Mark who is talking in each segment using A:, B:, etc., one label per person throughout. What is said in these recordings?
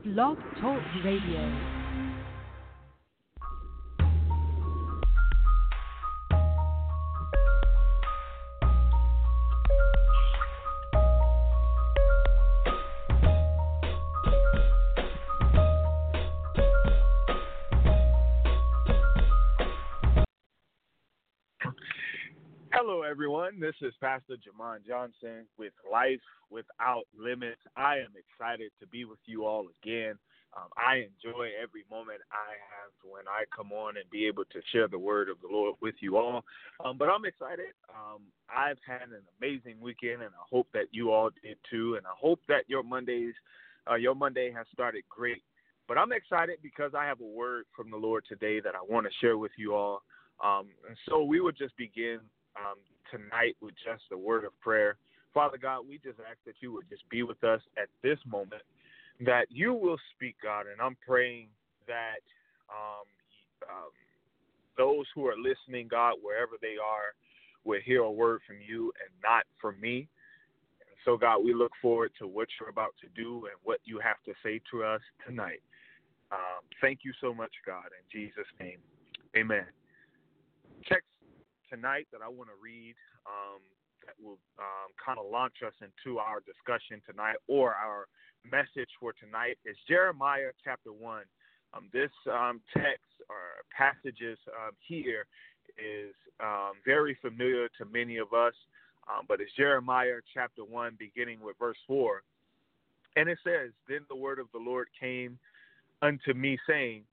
A: Blog Talk Radio.
B: Hello, everyone. This is Pastor Jamon Johnson with Life Without Limits. I am excited to be with you all again. I enjoy every moment I have when I come on and be able to share the word of the Lord with you all. But I'm excited. I've had an amazing weekend, and I hope that you all did too. And I hope that your Monday has started great. But I'm excited because I have a word from the Lord today that I want to share with you all. And so we would just begin tonight with just a word of prayer. Father God, we just ask that you would just be with us at this moment, that you will speak, God, and I'm praying that those who are listening, God, wherever they are, will hear a word from you and not from me. And so, God, we look forward to what you're about to do and what you have to say to us tonight. Thank you so much, God, in Jesus' name. Amen. Text tonight that I want to read that will kind of launch us into our discussion tonight, or our message for tonight, is Jeremiah chapter 1. This text or passages here is very familiar to many of us, but it's Jeremiah chapter 1 beginning with verse 4. And it says, "Then the word of the Lord came unto me, saying,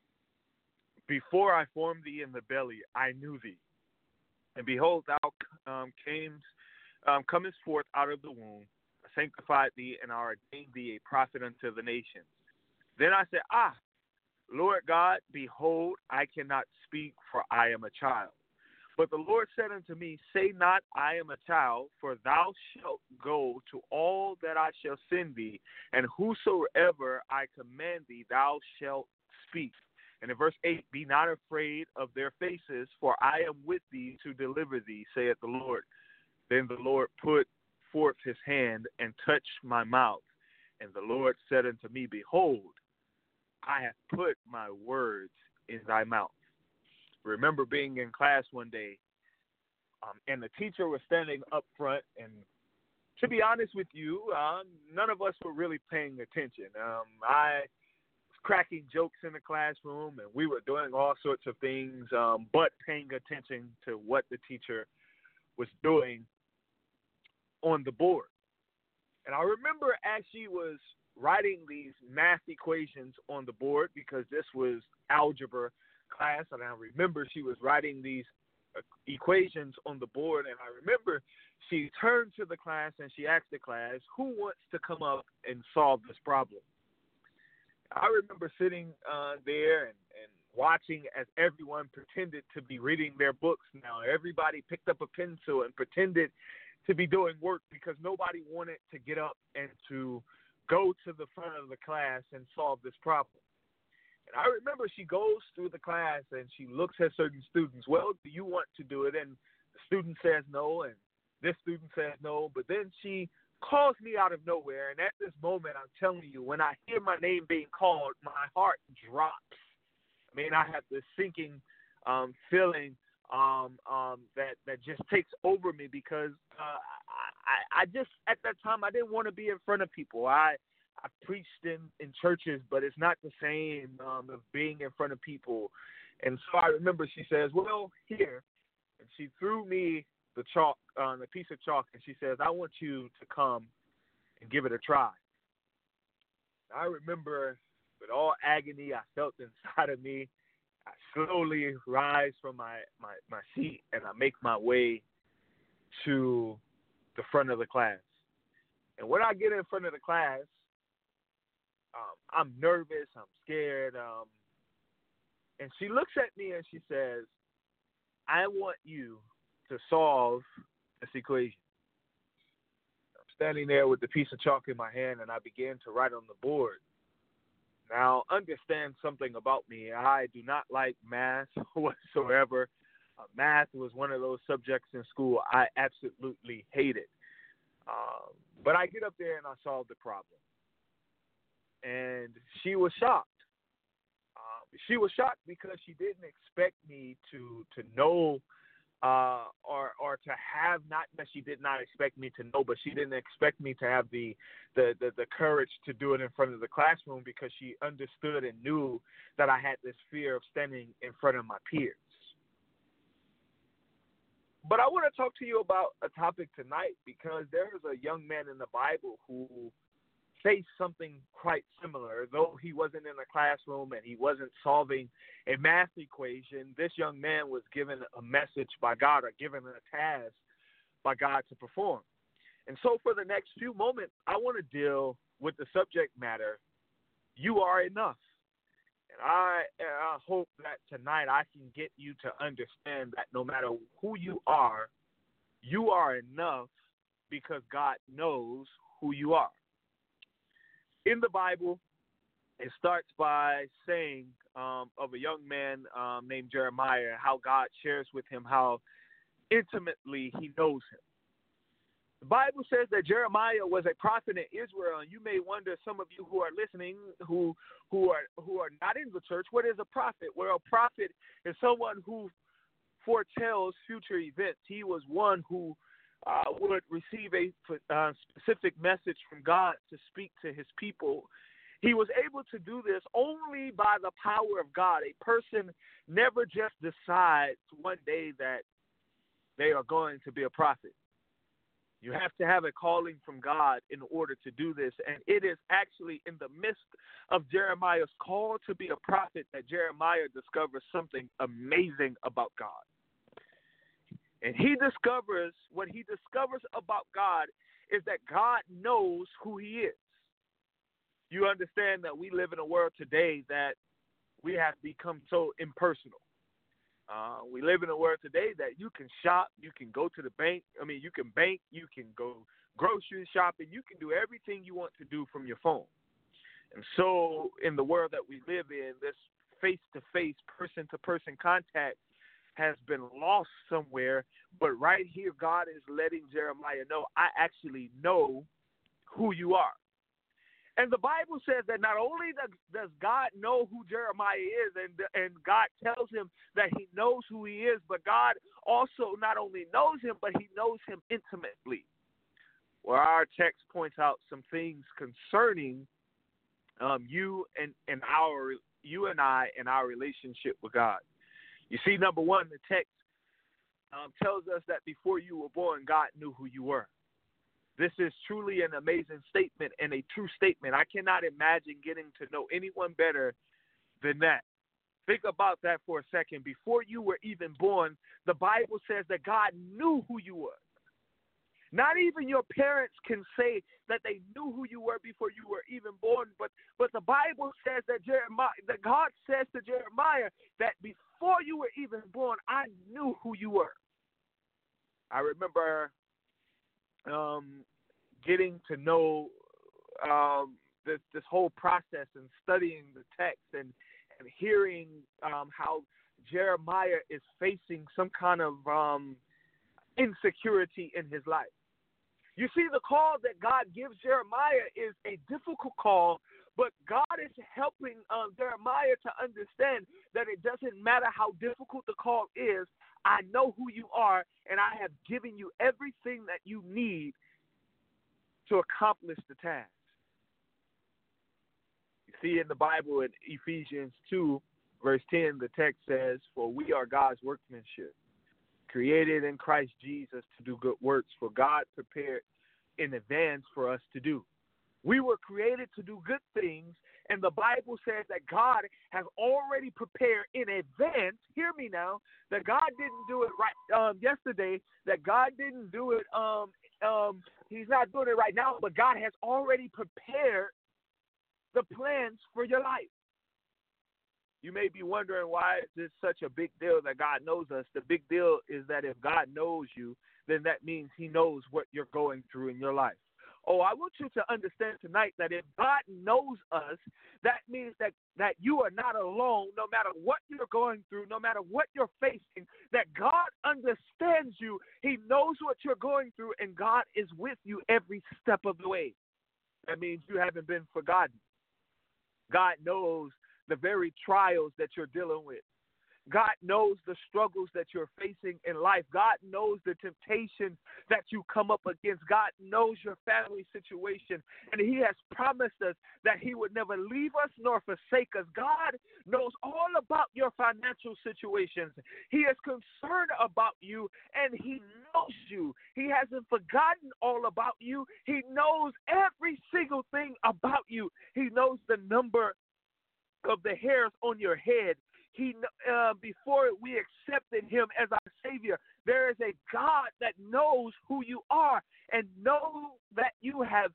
B: Before I formed thee in the belly, I knew thee. And behold, thou comest forth out of the womb. I sanctified thee, and I ordained thee a prophet unto the nations. Then I said, Lord God, behold, I cannot speak, for I am a child. But the Lord said unto me, Say not, I am a child, for thou shalt go to all that I shall send thee, and whosoever I command thee, thou shalt speak. And in verse 8, Be not afraid of their faces, for I am with thee to deliver thee, saith the Lord. Then the Lord put forth his hand and touched my mouth. And the Lord said unto me, Behold, I have put my words in thy mouth." Remember being in class one day, and the teacher was standing up front, and to be honest with you, none of us were really paying attention. I was cracking jokes in the classroom, and we were doing all sorts of things, but paying attention to what the teacher was doing on the board. And I remember as she was writing these math equations on the board, because this was algebra class, and I remember she was writing these equations on the board, and I remember she turned to the class and she asked the class, "Who wants to come up and solve this problem?" I remember sitting there and watching as everyone pretended to be reading their books. Now everybody picked up a pencil and pretended to be doing work, because nobody wanted to get up and to go to the front of the class and solve this problem. And I remember she goes through the class and she looks at certain students. "Well, do you want to do it?" And the student says no, and this student says no. But then she calls me out of nowhere, and at this moment, I'm telling you, when I hear my name being called, my heart drops. I mean, I have this sinking feeling that just takes over me, because I just, at that time, I didn't want to be in front of people. I preached in churches, but it's not the same as being in front of people. And so I remember she says, "Well, here," and she threw me the chalk, the piece of chalk, and she says, "I want you to come and give it a try." I remember with all agony I felt inside of me, I slowly rise from my seat, and I make my way to the front of the class. And when I get in front of the class, I'm nervous, I'm scared, and she looks at me and she says, "I want you to solve this equation." I'm standing there with the piece of chalk in my hand, and I began to write on the board. Now, understand something about me. I do not like math whatsoever. Math was one of those subjects in school I absolutely hated. But I get up there and I solve the problem. and she was shocked. She was shocked because she didn't expect me to know or to have, not that she did not expect me to know, but she didn't expect me to have the courage to do it in front of the classroom, because she understood and knew that I had this fear of standing in front of my peers. But I want to talk to you about a topic tonight, because there is a young man in the Bible who faced something quite similar. Though he wasn't in a classroom and he wasn't solving a math equation, this young man was given a message by God, or given a task by God to perform. And so for the next few moments, I want to deal with the subject matter, you are enough. And I hope that tonight I can get you to understand that no matter who you are enough, because God knows who you are. In the Bible, it starts by saying of a young man named Jeremiah, how God shares with him how intimately he knows him. The Bible says that Jeremiah was a prophet in Israel, and you may wonder, some of you who are listening, who are not in the church, what is a prophet? Well, a prophet is someone who foretells future events. He was one who would receive a specific message from God to speak to his people. He was able to do this only by the power of God. A person never just decides one day that they are going to be a prophet. You have to have a calling from God in order to do this. And it is actually in the midst of Jeremiah's call to be a prophet that Jeremiah discovers something amazing about God. And what he discovers about God is that God knows who he is. You understand that we live in a world today that we have become so impersonal. We live in a world today that you can shop, you can go to the bank. You can bank, you can go grocery shopping, you can do everything you want to do from your phone. And so in the world that we live in, this face-to-face, person-to-person contact has been lost somewhere, but right here God is letting Jeremiah know, I actually know who you are. And the Bible says that not only does God know who Jeremiah is, and God tells him that he knows who he is, but God also not only knows him, but he knows him intimately. Well, our text points out some things concerning you and I and our relationship with God. You see, number one, the text tells us that before you were born, God knew who you were. This is truly an amazing statement and a true statement. I cannot imagine getting to know anyone better than that. Think about that for a second. Before you were even born, the Bible says that God knew who you were. Not even your parents can say that they knew who you were before you were even born, but the Bible says that God says to Jeremiah that before you were even born, I knew who you were. I remember getting to know this whole process and studying the text and hearing how Jeremiah is facing some kind of insecurity in his life. You see, the call that God gives Jeremiah is a difficult call, but God is helping Jeremiah to understand that it doesn't matter how difficult the call is. I know who you are, and I have given you everything that you need to accomplish the task. You see, in the Bible, in Ephesians 2, verse 10, the text says, "For we are God's workmanship, created in Christ Jesus to do good works, for God prepared in advance for us to do." We were created to do good things, and the Bible says that God has already prepared in advance. Hear me now, that God didn't do it right yesterday, that God didn't do it, he's not doing it right now, but God has already prepared the plans for your life. You may be wondering, why is this such a big deal that God knows us? The big deal is that if God knows you, then that means he knows what you're going through in your life. Oh, I want you to understand tonight that if God knows us, that means that you are not alone, no matter what you're going through, no matter what you're facing, that God understands you. He knows what you're going through, and God is with you every step of the way. That means you haven't been forgotten. God knows the very trials that you're dealing with. God knows the struggles that you're facing in life. God knows the temptations that you come up against. God knows your family situation. And he has promised us that he would never leave us nor forsake us. God knows all about your financial situations. He is concerned about you, and he knows you. He hasn't forgotten all about you. He knows every single thing about you. He knows the number of the hairs on your head. Before we accepted him as our Savior, there is a God that knows who you are and knows that you have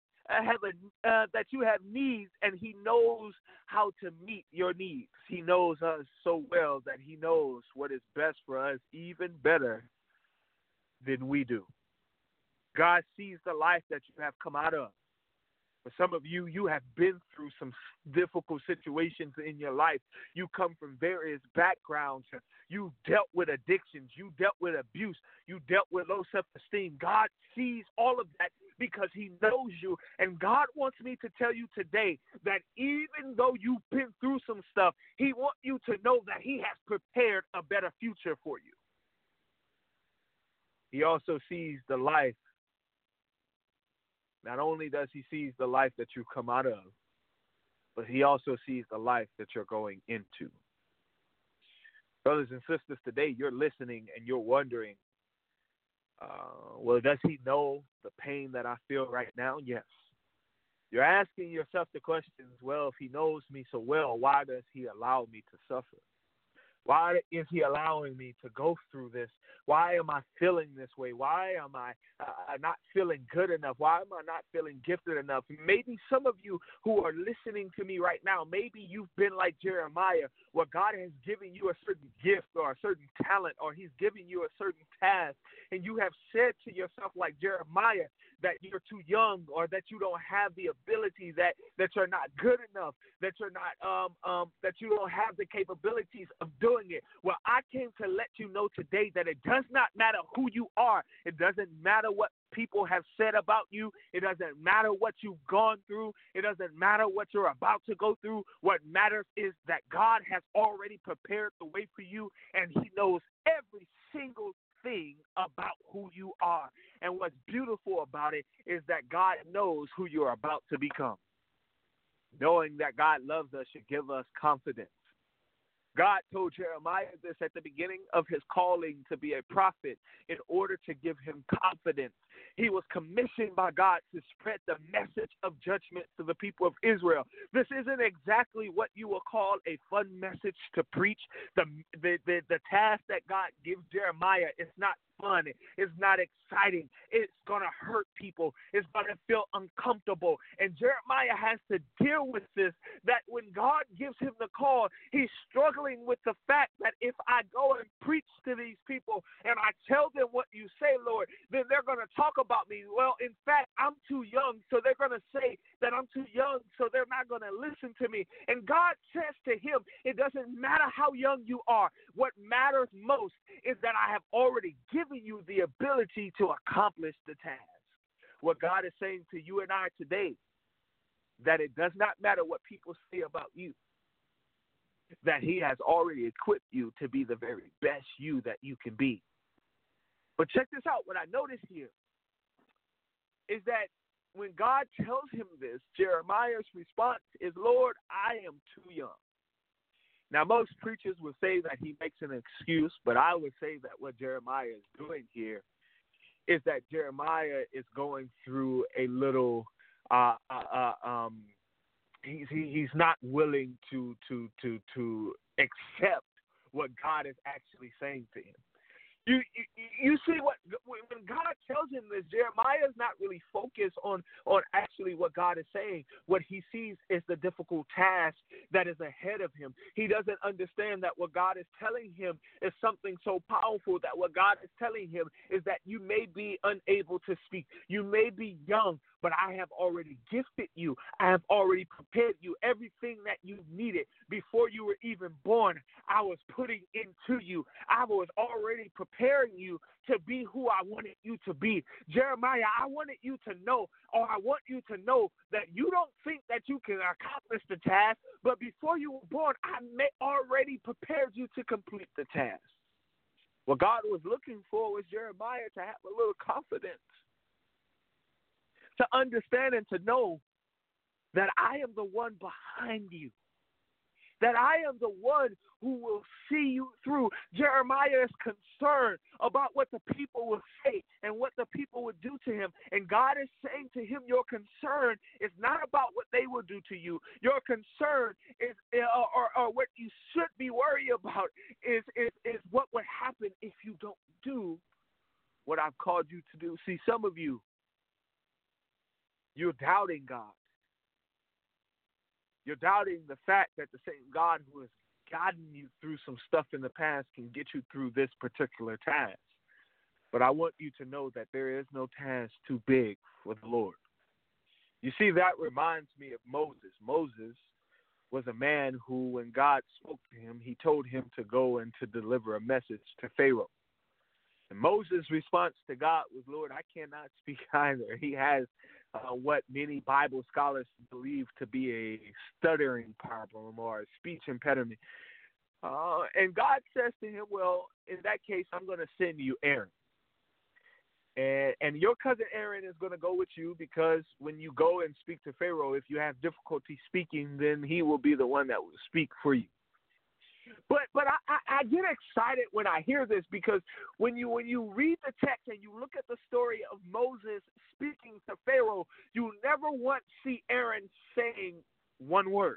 B: needs, and he knows how to meet your needs. He knows us so well that he knows what is best for us even better than we do. God sees the life that you have come out of. For some of you, you have been through some difficult situations in your life. You come from various backgrounds. You dealt with addictions. You dealt with abuse. You dealt with low self-esteem. God sees all of that because he knows you. And God wants me to tell you today that even though you've been through some stuff, he wants you to know that he has prepared a better future for you. He also sees the life. Not only does he see the life that you come out of, but he also sees the life that you're going into. Brothers and sisters, today you're listening and you're wondering, well, does he know the pain that I feel right now? Yes. You're asking yourself the questions, well, if he knows me so well, why does he allow me to suffer? Why is he allowing me to go through this? Why am I feeling this way? Why am I not feeling good enough? Why am I not feeling gifted enough? Maybe some of you who are listening to me right now, maybe you've been like Jeremiah, where God has given you a certain gift or a certain talent, or he's giving you a certain task, and you have said to yourself like Jeremiah that you're too young, or that you don't have the ability, that you're not good enough, that you're not that you don't have the capabilities of doing it. Well, I came to let you know today that it does not matter who you are. It doesn't matter what people have said about you. It doesn't matter what you've gone through. It doesn't matter what you're about to go through. What matters is that God has already prepared the way for you, and he knows every single thing about who you are. And what's beautiful about it is that God knows who you're about to become. Knowing that God loves us should give us confidence. God told Jeremiah this at the beginning of his calling to be a prophet in order to give him confidence. He was commissioned by God to spread the message of judgment to the people of Israel. This isn't exactly what you will call a fun message to preach. The task that God gives Jeremiah is not fun. It's not exciting. It's going to hurt people. It's going to feel uncomfortable. And Jeremiah has to deal with this, that when God gives him the call, he's struggling with the fact that if I go and preach to these people and I tell them what you say, Lord, then they're going to talk about me. Well, in fact, I'm too young, so they're going to say that I'm too young, so they're not going to listen to me. And God says to him, it doesn't matter how young you are. What matters most is that I have already given you the ability to accomplish the task. What God is saying to you and I today, that it does not matter what people say about you, that he has already equipped you to be the very best you that you can be. But check this out. What I noticed here is that when God tells him this, Jeremiah's response is, Lord, I am too young. Now, most preachers would say that he makes an excuse, but I would say that what Jeremiah is doing here is that Jeremiah is going through a little, he's not willing to accept what God is actually saying to him. You see when God tells him this, Jeremiah is not really focused on actually what God is saying. What he sees is the difficult task that is ahead of him. He doesn't understand that what God is telling him is something so powerful, that what God is telling him is that you may be unable to speak. You may be young, but I have already gifted you. I have already prepared you. Everything that you needed before you were even born, I was putting into you. I was already preparing you to be who I wanted you to be. Jeremiah, I wanted you to know, or I want you to know, that you don't think that you can accomplish the task, but before you were born, I already prepared you to complete the task. What God was looking for was Jeremiah to have a little confidence, to understand and to know that I am the one behind you, that I am the one who will see you through. Jeremiah is concerned about what the people will say and what the people will do to him. And God is saying to him, your concern is not about what they will do to you. Your concern is, or what you should be worried about is what would happen if you don't do what I've called you to do. See, some of you, you're doubting God. You're doubting the fact that the same God who has gotten you through some stuff in the past can get you through this particular task. But I want you to know that there is no task too big for the Lord. You see, that reminds me of Moses. Moses was a man who, when God spoke to him, he told him to go and to deliver a message to Pharaoh. And Moses' response to God was, Lord, I cannot speak either. He has what many Bible scholars believe to be a stuttering problem or a speech impediment. And God says to him, well, in that case, I'm going to send you Aaron. And your cousin Aaron is going to go with you, because when you go and speak to Pharaoh, if you have difficulty speaking, then he will be the one that will speak for you. But I get excited when I hear this, because when you read the text and you look at the story of Moses speaking to Pharaoh, you never once see Aaron saying one word.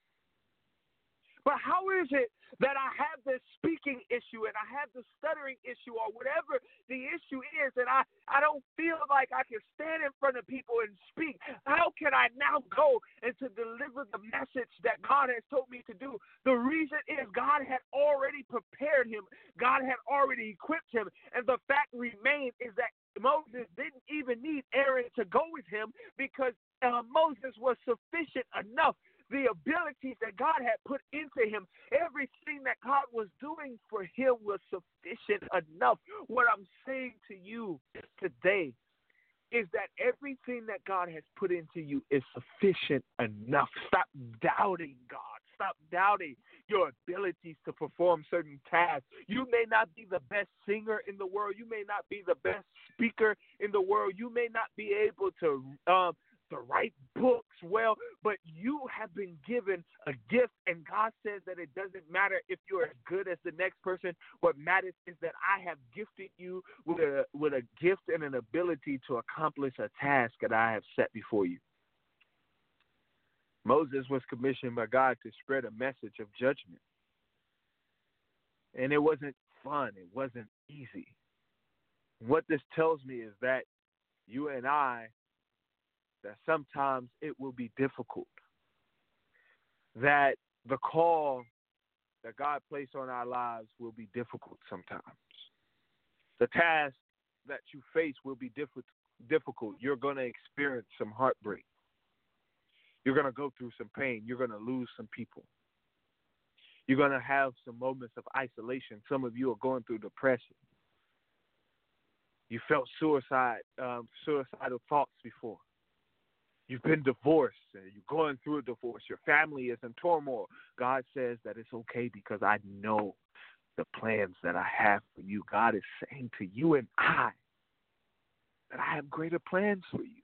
B: But how is it that I have this speaking issue and I have the stuttering issue or whatever the issue is, and I don't feel like I can stand in front of people and speak? How can I now go and to deliver the message that God has told me to do? The reason is God had already prepared him. God had already equipped him. And the fact remains is that Moses didn't even need Aaron to go with him, because Moses was sufficient enough. The abilities that God had put into him, everything that God was doing for him was sufficient enough. What I'm saying to you today is that everything that God has put into you is sufficient enough. Stop doubting God. Stop doubting your abilities to perform certain tasks. You may not be the best singer in the world. You may not be the best speaker in the world. You may not be able to write books well, but you have been given a gift, and God says that it doesn't matter if you're as good as the next person. What matters is that I have gifted you with a gift and an ability to accomplish a task that I have set before you. Moses was commissioned by God to spread a message of judgment, and it wasn't fun. It wasn't easy. What this tells me is that you and I, that sometimes it will be difficult, that the call that God placed on our lives will be difficult sometimes. The task that you face will be difficult. You're going to experience some heartbreak. You're going to go through some pain. You're going to lose some people. You're going to have some moments of isolation. Some of you are going through depression. You felt suicidal thoughts before. You've been divorced, and you're going through a divorce. Your family is in turmoil. God says that it's okay, because I know the plans that I have for you. God is saying to you and I that I have greater plans for you.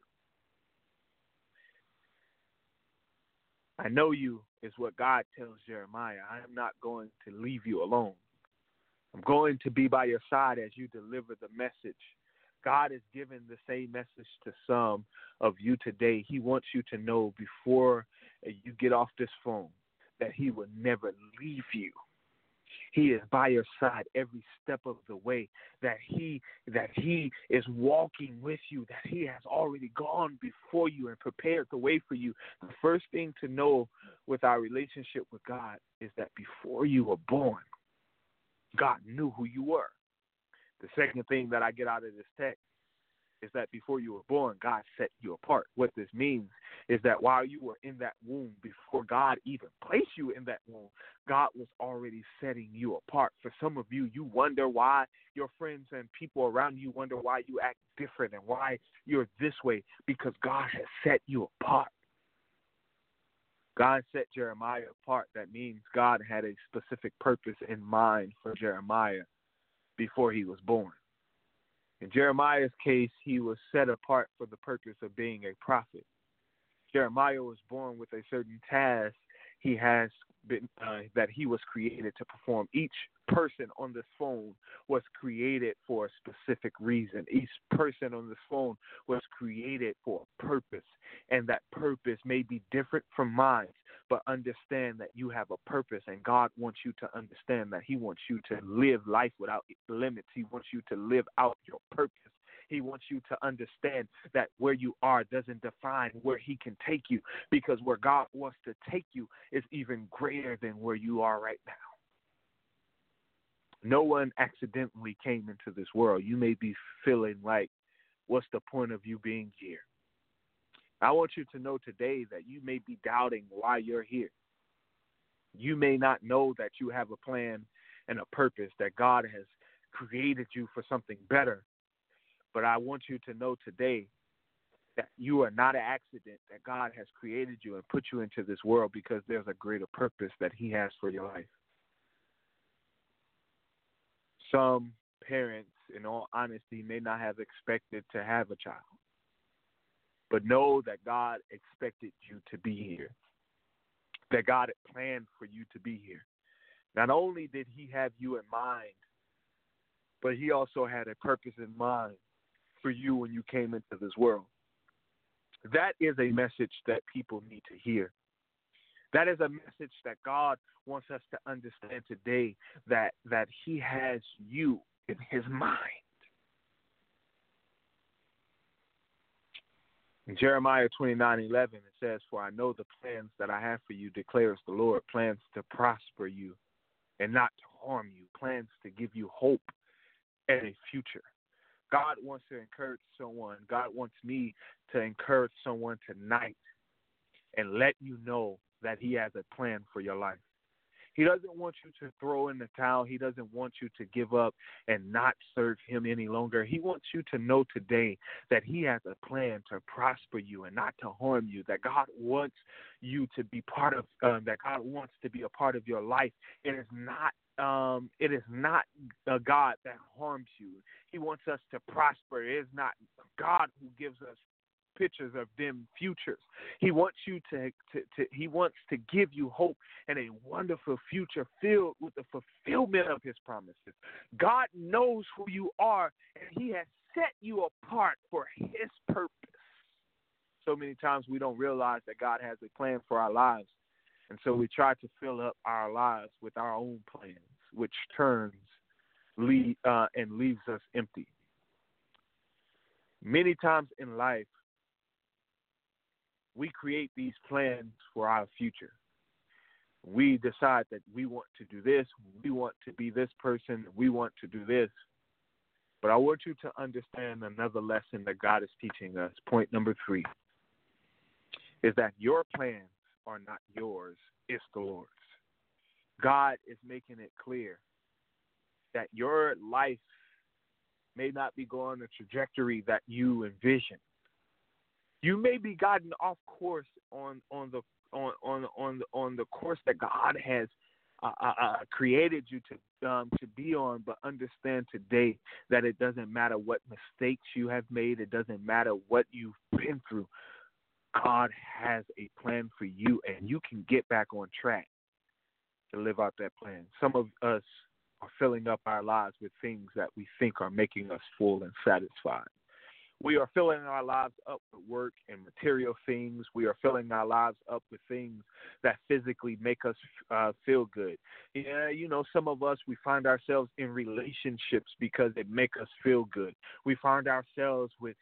B: I know you is what God tells Jeremiah. I am not going to leave you alone. I'm going to be by your side as you deliver the message. God is giving the same message to some of you today. He wants you to know before you get off this phone that he will never leave you. He is by your side every step of the way, that he is walking with you, that he has already gone before you and prepared the way for you. The first thing to know with our relationship with God is that before you were born, God knew who you were. The second thing that I get out of this text is that before you were born, God set you apart. What this means is that while you were in that womb, before God even placed you in that womb, God was already setting you apart. For some of you, you wonder why your friends and people around you wonder why you act different and why you're this way, because God has set you apart. God set Jeremiah apart. That means God had a specific purpose in mind for Jeremiah before he was born. In Jeremiah's case, he was set apart for the purpose of being a prophet. Jeremiah was born with a certain task he has been that he was created to perform. Each person on this phone was created for a specific reason. Each person on this phone was created for a purpose, and that purpose may be different from mine, but understand that you have a purpose, and God wants you to understand that he wants you to live life without limits. He wants you to live out your purpose. He wants you to understand that where you are doesn't define where he can take you, because where God wants to take you is even greater than where you are right now. No one accidentally came into this world. You may be feeling like, what's the point of you being here? I want you to know today that you may be doubting why you're here. You may not know that you have a plan and a purpose, that God has created you for something better. But I want you to know today that you are not an accident, that God has created you and put you into this world because there's a greater purpose that he has for your life. Some parents, in all honesty, may not have expected to have a child, but know that God expected you to be here, that God had planned for you to be here. Not only did he have you in mind, but he also had a purpose in mind for you when you came into this world. That is a message that people need to hear. That is a message that God wants us to understand today, that he has you in his mind. In Jeremiah 29:11, it says, "For I know the plans that I have for you, declares the Lord, plans to prosper you and not to harm you, plans to give you hope and a future." God wants to encourage someone. God wants me to encourage someone tonight and let you know that he has a plan for your life. He doesn't want you to throw in the towel. He doesn't want you to give up and not serve him any longer. He wants you to know today that he has a plan to prosper you and not to harm you, that God wants you to be part of, that God wants to be a part of your life. It is not a God that harms you. He wants us to prosper. It is not God who gives us pictures of dim futures. He wants you he wants to give you hope and a wonderful future filled with the fulfillment of his promises. God knows who you are, and he has set you apart for his purpose. So many times we don't realize that God has a plan for our lives, and so we try to fill up our lives with our own plans, which leaves us empty. Many times in life, we create these plans for our future. We decide that we want to do this, we want to be this person, we want to do this. But I want you to understand another lesson that God is teaching us. Point number 3 is that your plans are not yours, it's the Lord's. God is making it clear that your life may not be going the trajectory that you envision. You may be gotten off course on the course that God has created you to be on, but understand today that it doesn't matter what mistakes you have made. It doesn't matter what you've been through. God has a plan for you, and you can get back on track to live out that plan. Some of us are filling up our lives with things that we think are making us full and satisfied. We are filling our lives up with work and material things. We are filling our lives up with things that physically make us feel good. Yeah, some of us, we find ourselves in relationships because it makes us feel good. We find ourselves with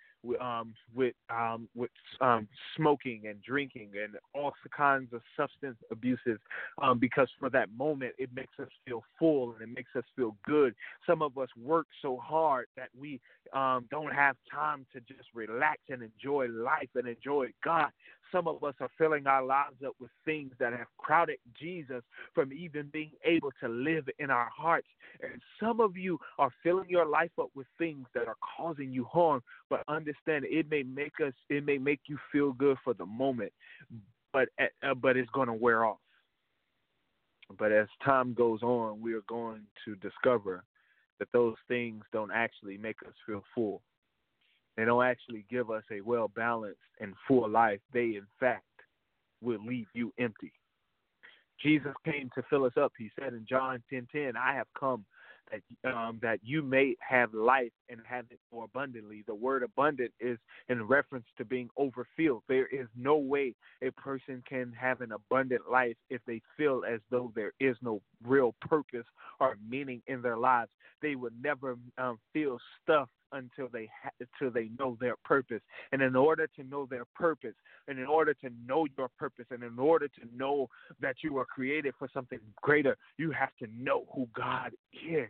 B: smoking and drinking and all kinds of substance abuses because for that moment it makes us feel full and it makes us feel good. Some of us work so hard that we don't have time to just relax and enjoy life and enjoy God. Some of us are filling our lives up with things that have crowded Jesus from even being able to live in our hearts. And some of you are filling your life up with things that are causing you harm, but understand it may make you feel good for the moment, but it's going to wear off. But as time goes on, we are going to discover that those things don't actually make us feel full. They don't actually give us a well-balanced and full life. They, in fact, will leave you empty. Jesus came to fill us up. He said in John 10:10, I have come that you may have life and have it more abundantly. The word abundant is in reference to being overfilled. There is no way a person can have an abundant life if they feel as though there is no real purpose or meaning in their lives. They would never feel stuffed until they know their purpose. And in order to know their purpose, and in order to know your purpose, and in order to know that you are created for something greater, you have to know who God is.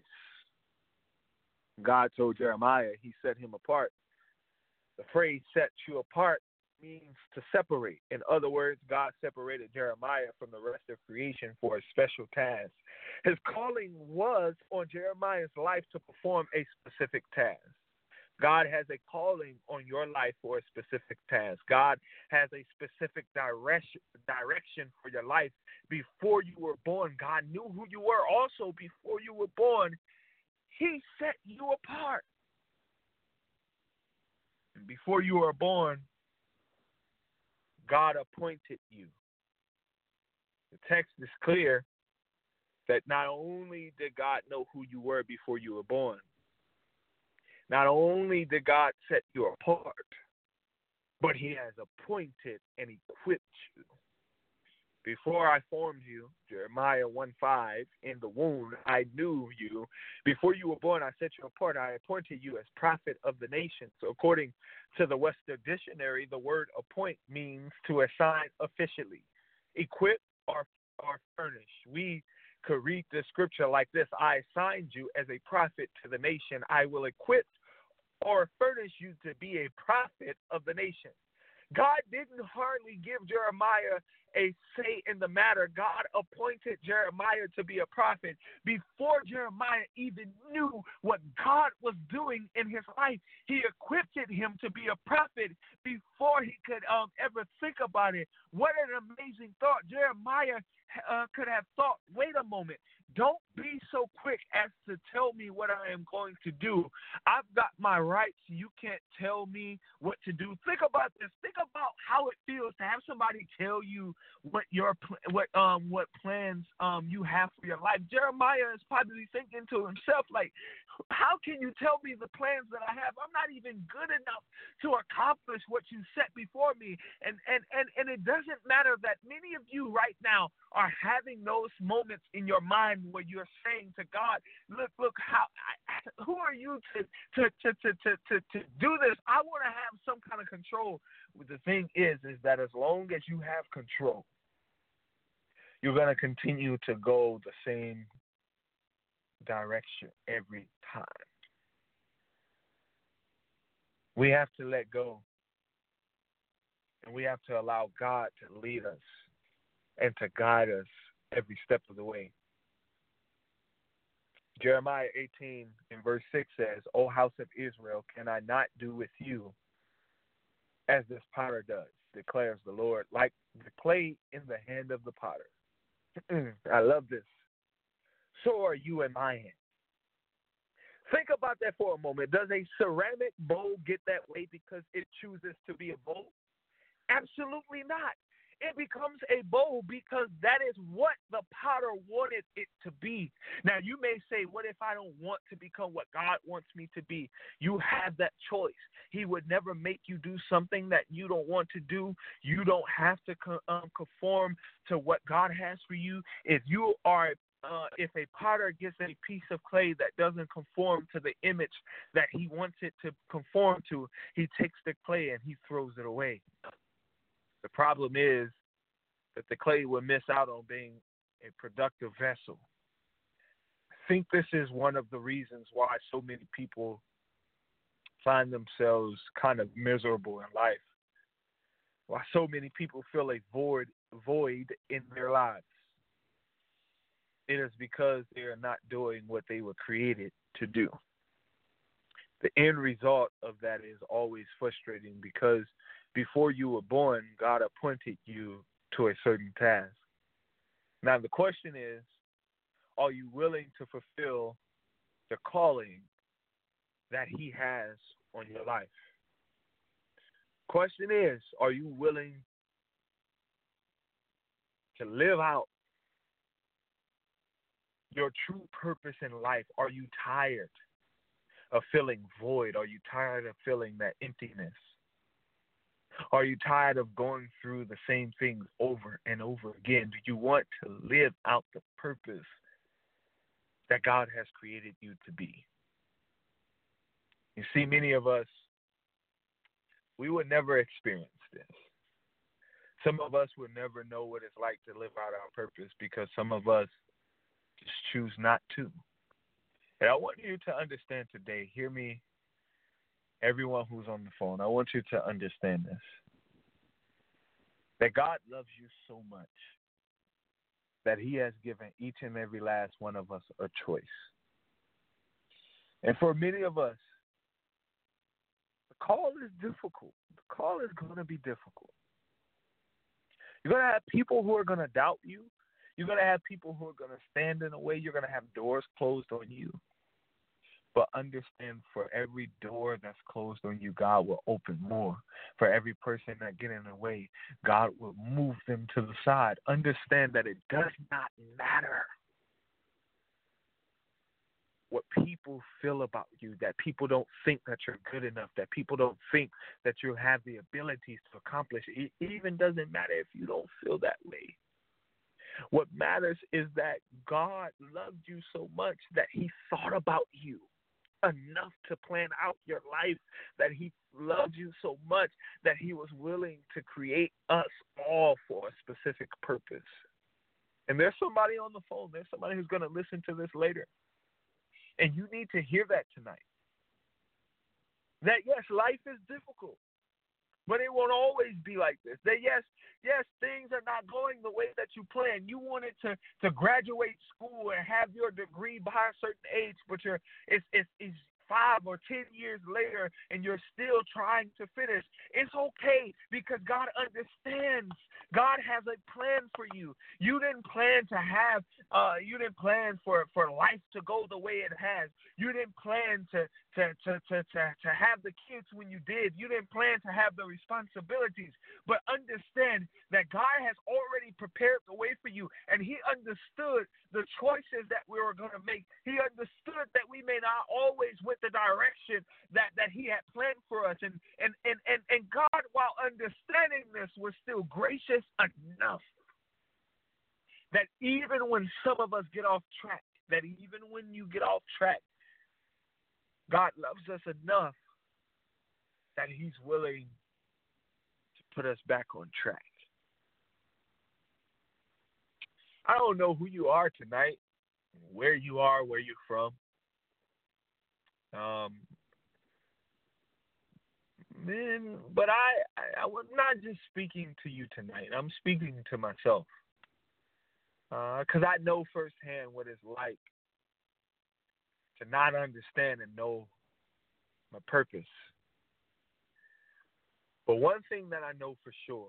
B: God told Jeremiah he set him apart. The phrase set you apart means to separate. In other words, God separated Jeremiah from the rest of creation for a special task. His calling was on Jeremiah's life to perform a specific task. God has a calling on your life for a specific task. God has a specific direction for your life. Before you were born, God knew who you were. Also, before you were born, He set you apart. And before you were born, God appointed you. The text is clear that not only did God know who you were before you were born, not only did God set you apart, but He has appointed and equipped you. Before I formed you, Jeremiah 1:5, in the womb, I knew you. Before you were born, I set you apart. I appointed you as prophet of the nations. So according to the Webster Dictionary, the word appoint means to assign officially, equip or furnish. We could read the scripture like this: I assigned you as a prophet to the nation. I will equip or furnish you to be a prophet of the nation. God didn't hardly give Jeremiah a say in the matter. God appointed Jeremiah to be a prophet before Jeremiah even knew what God was doing in his life. He equipped him to be a prophet before he could ever think about it. What an amazing thought. Jeremiah could have thought, wait a moment, don't be so quick as to tell me what I am going to do. I've got my rights. You can't tell me what to do. Think about this. Think about how it feels to have somebody tell you what plans you have for your life. Jeremiah is probably thinking to himself, like, how can you tell me the plans that I have? I'm not even good enough to accomplish what you set before me. And it doesn't matter that many of you right now are having those moments in your mind where you're saying to God, look, who are you to do this? I want to have some kind of control. The thing is that as long as you have control, you're going to continue to go the same direction every time. We have to let go, and we have to allow God to lead us and to guide us every step of the way. Jeremiah 18 in verse 6 says, O house of Israel, can I not do with you as this potter does, declares the Lord, like the clay in the hand of the potter. I love this. So are you in my hand. Think about that for a moment. Does a ceramic bowl get that way because it chooses to be a bowl? Absolutely not. It becomes a bowl because that is what the potter wanted it to be. Now, you may say, what if I don't want to become what God wants me to be? You have that choice. He would never make you do something that you don't want to do. You don't have to conform to what God has for you. If a potter gets a piece of clay that doesn't conform to the image that he wants it to conform to, he takes the clay and he throws it away. The problem is that the clay will miss out on being a productive vessel. I think this is one of the reasons why so many people find themselves kind of miserable in life, why so many people feel a void in their lives. It is because they are not doing what they were created to do. The end result of that is always frustrating because before you were born, God appointed you to a certain task. Now, the question is, are you willing to fulfill the calling that He has on your life? Question is, are you willing to live out your true purpose in life? Are you tired of feeling void? Are you tired of feeling that emptiness? Are you tired of going through the same things over and over again? Do you want to live out the purpose that God has created you to be? You see, many of us, we would never experience this. Some of us would never know what it's like to live out our purpose because some of us just choose not to. And I want you to understand today, hear me, everyone who's on the phone, I want you to understand this, that God loves you so much that He has given each and every last one of us a choice. And for many of us, the call is difficult. The call is going to be difficult. You're going to have people who are going to doubt you. You're going to have people who are going to stand in the way. You're going to have doors closed on you. But understand, for every door that's closed on you, God will open more. For every person that get in the way, God will move them to the side. Understand that it does not matter what people feel about you, that people don't think that you're good enough, that people don't think that you have the abilities to accomplish. It even doesn't matter if you don't feel that way. What matters is that God loved you so much that He thought about you enough to plan out your life, that He loved you so much that He was willing to create us all for a specific purpose. And there's somebody on the phone, there's somebody who's going to listen to this later. And you need to hear that tonight. That yes, life is difficult, but it won't always be like this. That yes, things are not going the way that you planned. You wanted to graduate school and have your degree by a certain age, but it's 5 or 10 years later and you're still trying to finish. It's okay because God understands. God has a plan for you. You didn't plan to have, you didn't plan for life to go the way it has. You didn't plan to have the kids when you did. You didn't plan to have the responsibilities. But understand that God has already prepared the way for you, and He understood the choices that we were going to make. He understood that we may not always went the direction that He had planned for us. And God, while understanding this, was still gracious enough that even when some of us get off track, that even when you get off track, God loves us enough that He's willing to put us back on track. I don't know who you are tonight, where you are, where you're from. But I'm not just speaking to you tonight. I'm speaking to myself. Because I know firsthand what it's like to not understand and know my purpose. But one thing that I know for sure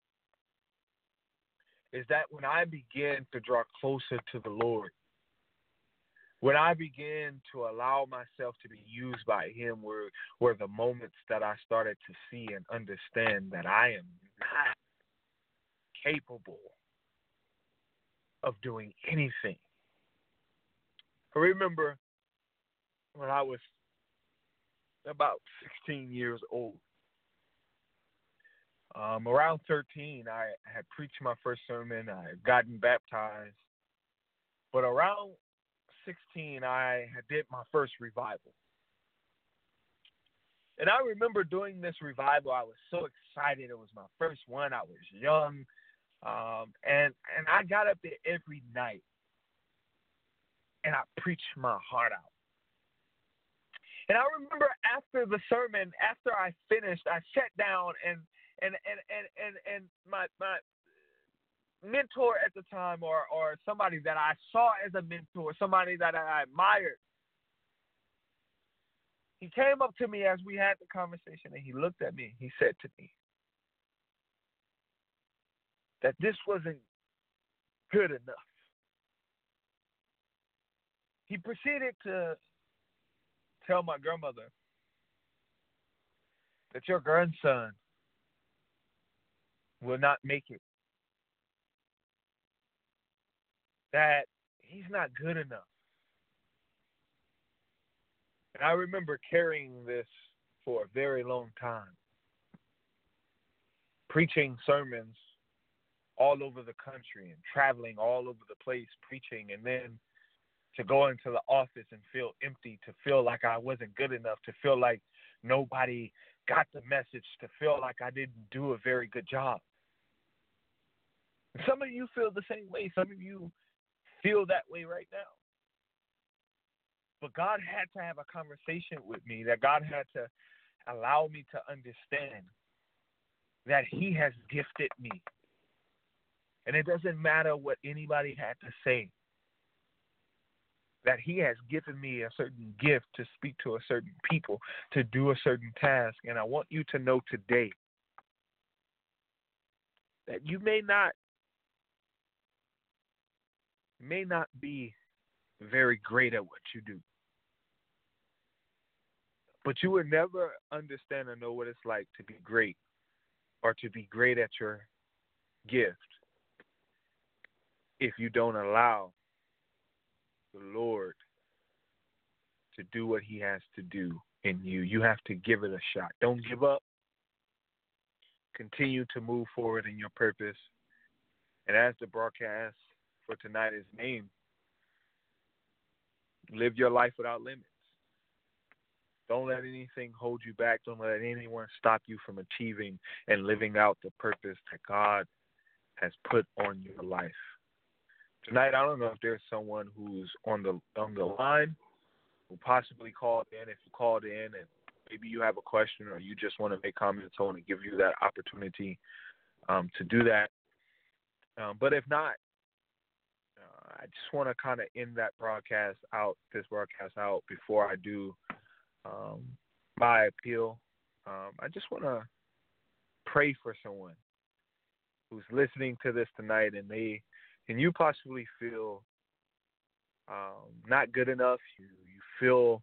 B: is that when I began to draw closer to the Lord, when I began to allow myself to be used by Him were the moments that I started to see and understand that I am not capable of doing anything. I remember when I was about 16 years old. Around 13, I had preached my first sermon. I had gotten baptized. But around 16, I did my first revival. And I remember doing this revival. I was so excited. It was my first one. I was young. And I got up there every night. And I preached my heart out. And I remember after the sermon, after I finished, I sat down and my mentor at the time, or somebody that I saw as a mentor, somebody that I admired, he came up to me as we had the conversation, and he looked at me. He said to me, that this wasn't good enough. He proceeded to tell my grandmother that your grandson will not make it, that he's not good enough. And I remember carrying this for a very long time, preaching sermons all over the country and traveling all over the place preaching, and then to go into the office and feel empty, to feel like I wasn't good enough, to feel like nobody got the message, to feel like I didn't do a very good job. Some of you feel the same way. Some of you feel that way right now. But God had to have a conversation with me, that God had to allow me to understand that he has gifted me. And it doesn't matter what anybody had to say, that he has given me a certain gift to speak to a certain people, to do a certain task. And I want you to know today that you may not be very great at what you do, but you will never understand or know what it's like to be great or to be great at your gift if you don't allow the Lord to do what he has to do in you. You have to give it a shot. Don't give up. Continue to move forward in your purpose. And as the broadcast for tonight is named, live your life without limits. Don't let anything hold you back. Don't let anyone stop you from achieving and living out the purpose that God has put on your life. Tonight, I don't know if there's someone who's on the line who possibly called in. If you called in and maybe you have a question or you just want to make comments, I want to give you that opportunity to do that. But if not, I just want to kind of end this broadcast out before I do my appeal. I just want to pray for someone who's listening to this tonight, and you possibly feel not good enough. You feel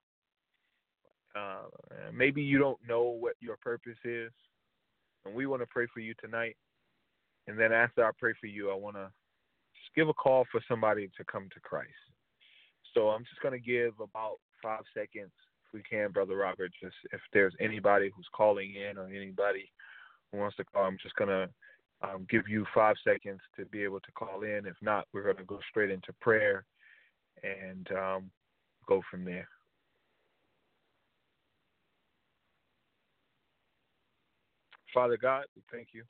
B: maybe you don't know what your purpose is, and we want to pray for you tonight. And then after I pray for you, I want to just give a call for somebody to come to Christ. So I'm just going to give about 5 seconds, if we can, Brother Robert, just if there's anybody who's calling in or anybody who wants to call, I'm just going to give you 5 seconds to be able to call in. If not, we're going to go straight into prayer and go from there. Father God, we thank you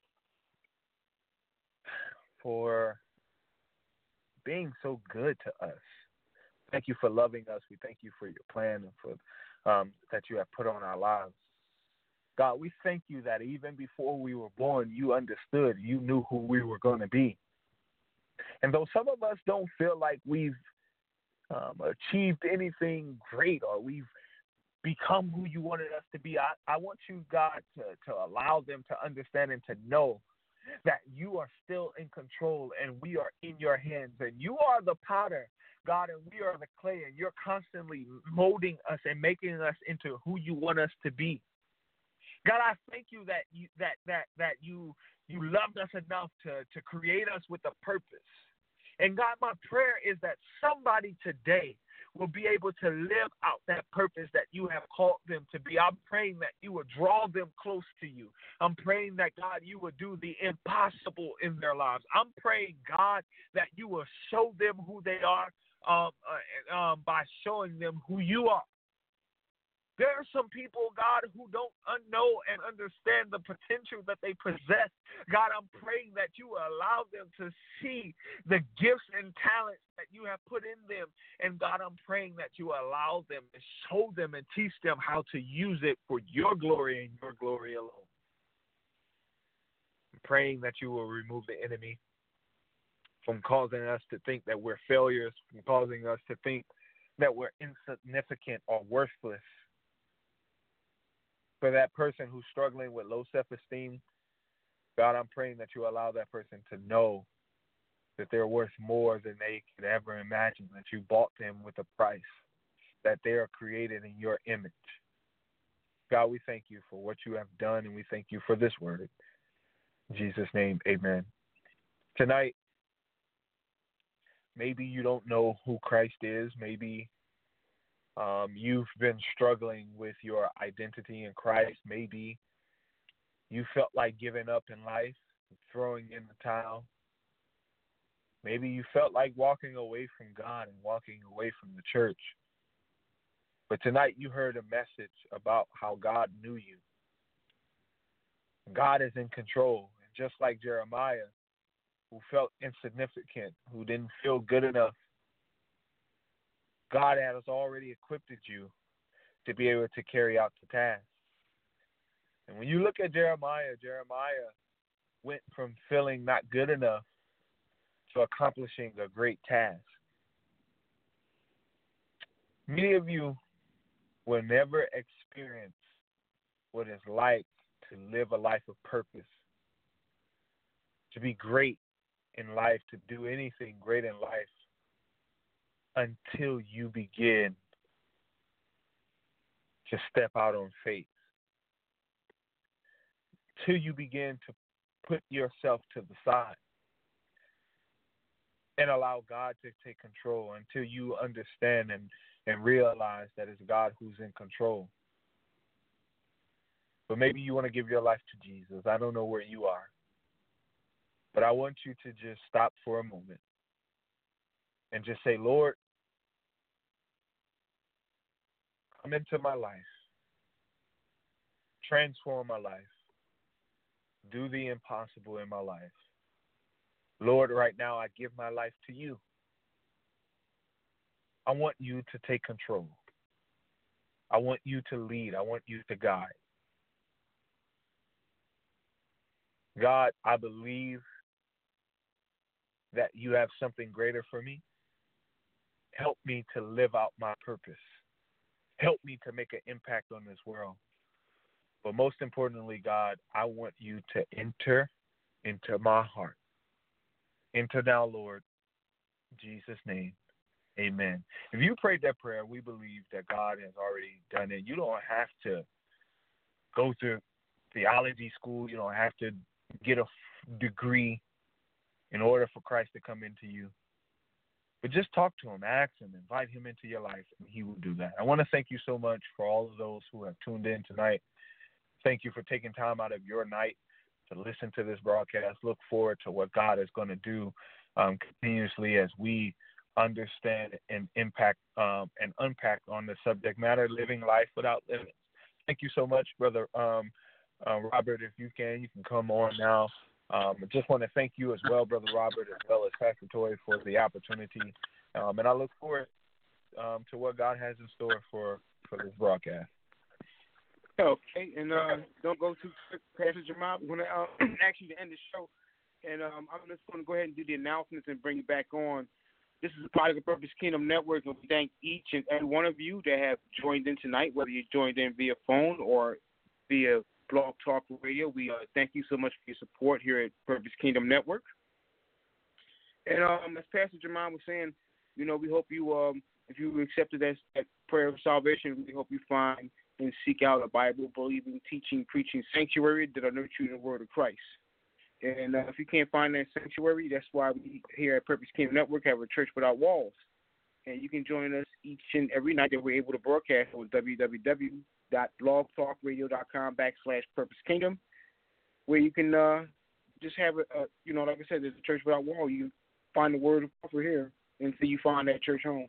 B: for being so good to us. Thank you for loving us. We thank you for your plan and for that you have put on our lives. God, we thank you that even before we were born, you understood, you knew who we were going to be. And though some of us don't feel like we've achieved anything great or we've become who you wanted us to be, I want you, God, to allow them to understand and to know that you are still in control and we are in your hands. And you are the potter, God, and we are the clay, and you're constantly molding us and making us into who you want us to be. God, I thank you that you loved us enough to create us with a purpose. And God, my prayer is that somebody today will be able to live out that purpose that you have called them to be. I'm praying that you will draw them close to you. I'm praying that, God, you will do the impossible in their lives. I'm praying, God, that you will show them who they are by showing them who you are. There are some people, God, who don't know and understand the potential that they possess. God, I'm praying that you will allow them to see the gifts and talents that you have put in them. And God, I'm praying that you allow them and show them and teach them how to use it for your glory and your glory alone. I'm praying that you will remove the enemy from causing us to think that we're failures, from causing us to think that we're insignificant or worthless. For that person who's struggling with low self-esteem, God, I'm praying that you allow that person to know that they're worth more than they could ever imagine, that you bought them with a price, that they are created in your image. God, we thank you for what you have done, and we thank you for this word. In Jesus' name, amen. Tonight, maybe you don't know who Christ is. Maybe you've been struggling with your identity in Christ. Maybe you felt like giving up in life, throwing in the towel. Maybe you felt like walking away from God and walking away from the church. But tonight you heard a message about how God knew you. God is in control. And just like Jeremiah, who felt insignificant, who didn't feel good enough, God has already equipped you to be able to carry out the task. And when you look at Jeremiah, Jeremiah went from feeling not good enough to accomplishing a great task. Many of you will never experience what it's like to live a life of purpose, to be great in life, to do anything great in life, until you begin to step out on faith, till you begin to put yourself to the side and allow God to take control, until you understand and realize that it's God who's in control. But maybe you want to give your life to Jesus. I don't know where you are, but I want you to just stop for a moment and just say, Lord, come into my life. Transform my life. Do the impossible in my life. Lord, right now I give my life to you. I want you to take control. I want you to lead. I want you to guide. God, I believe that you have something greater for me. Help me to live out my purpose. Help me to make an impact on this world. But most importantly, God, I want you to enter into my heart. Enter now, Lord. In Jesus' name, amen. If you prayed that prayer, we believe that God has already done it. You don't have to go through theology school. You don't have to get a degree in order for Christ to come into you. But just talk to him, ask him, invite him into your life, and he will do that. I want to thank you so much for all of those who have tuned in tonight. Thank you for taking time out of your night to listen to this broadcast. Look forward to what God is going to do continuously as we understand and impact and unpack on the subject matter, living life without limits. Thank you so much, Brother Robert. If you can come on now. I just want to thank you as well, Brother Robert, as well as Pastor Toy, for the opportunity. And I look forward to what God has in store for this broadcast.
C: Okay, and don't go too quick, Pastor Jamal. We're going to ask you to end the show, and I'm just going to go ahead and do the announcements and bring you back on. This is a part of the Purpose Kingdom Network, and we thank each and every one of you that have joined in tonight, whether you joined in via phone or via Blog Talk Radio. We thank you so much for your support here at Purpose Kingdom Network. And as Pastor Jamal was saying, we hope you, if you accepted that prayer of salvation, we hope you find and seek out a Bible-believing, teaching, preaching sanctuary that are nurturing the word of Christ. And if you can't find that sanctuary, that's why we here at Purpose Kingdom Network have a church without walls. And you can join us each and every night that we're able to broadcast on www.blogtalkradio.com/Purpose Kingdom, where you can just have like I said, there's a church without walls. You find the word of God here until you find that church home.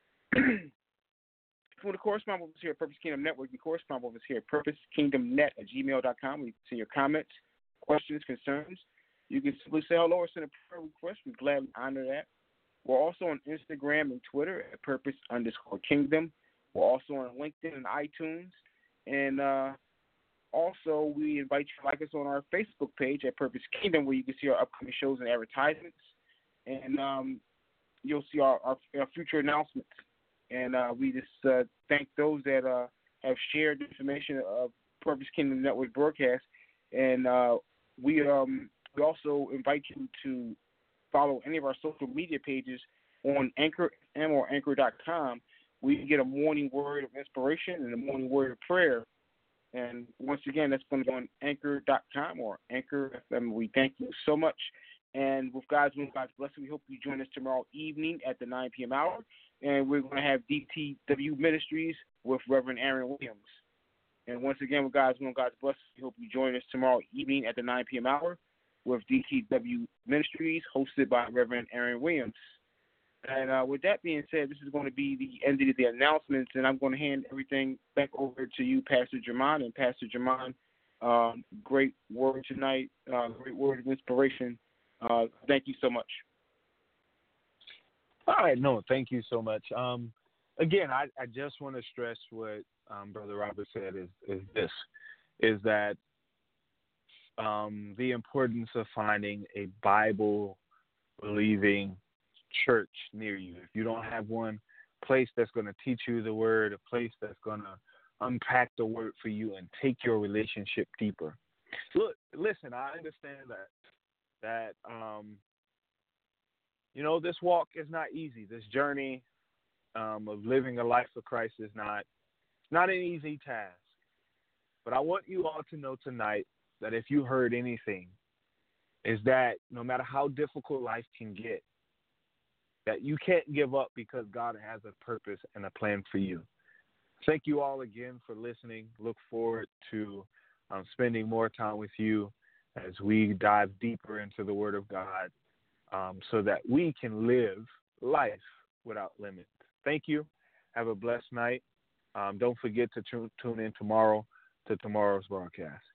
C: For the correspond with us here at Purpose Kingdom Network, you correspond with us here at purposekingdomnet@gmail.com. You can send your comments, questions, concerns. You can simply say hello or send a prayer request. We gladly honor that. We're also on Instagram and Twitter at Purpose_Kingdom. We're also on LinkedIn and iTunes. And also, we invite you to like us on our Facebook page at Purpose Kingdom, where you can see our upcoming shows and advertisements. And you'll see our future announcements. And we just thank those that have shared the information of Purpose Kingdom Network broadcast. And we also invite you to follow any of our social media pages on Anchor FM or Anchor.com. We can get a morning word of inspiration and a morning word of prayer. And once again, that's going to be on Anchor.com or Anchor FM. We thank you so much. And with God's will, God's blessing, we hope you join us tomorrow evening at the 9 p.m. hour. And we're going to have DTW Ministries with Reverend Aaron Williams. And once again, with God's will, God's blessing, we hope you join us tomorrow evening at the 9 p.m. hour with DTW Ministries, hosted by Reverend Aaron Williams. And with that being said, this is going to be the end of the announcements, and I'm going to hand everything back over to you, Pastor Jermon. And Pastor Jermon, great word tonight, great word of inspiration. Thank you so much.
B: All right, no, thank you so much. Again, I just want to stress what Brother Robert said is that the importance of finding a Bible-believing church near you. If you don't have one, place that's going to teach you the word, a place that's going to unpack the word for you and take your relationship deeper. Look, listen, I understand that this walk is not easy. This journey of living a life for Christ is not an easy task. But I want you all to know tonight that if you heard anything, is that no matter how difficult life can get, that you can't give up because God has a purpose and a plan for you. Thank you all again for listening. Look forward to spending more time with you as we dive deeper into the Word of God so that we can live life without limits. Thank you. Have a blessed night. Don't forget to tune in tomorrow to tomorrow's broadcast.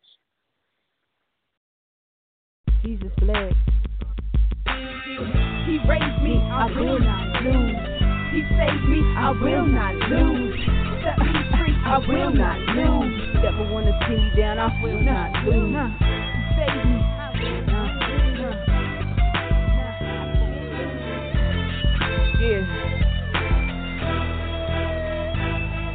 A: Jesus bled. He raised me, I will not lose. He saved me, I will not lose. Set me free, I will not lose. Never wanna see me down, I will not lose. He saved me, I will not lose. Yeah.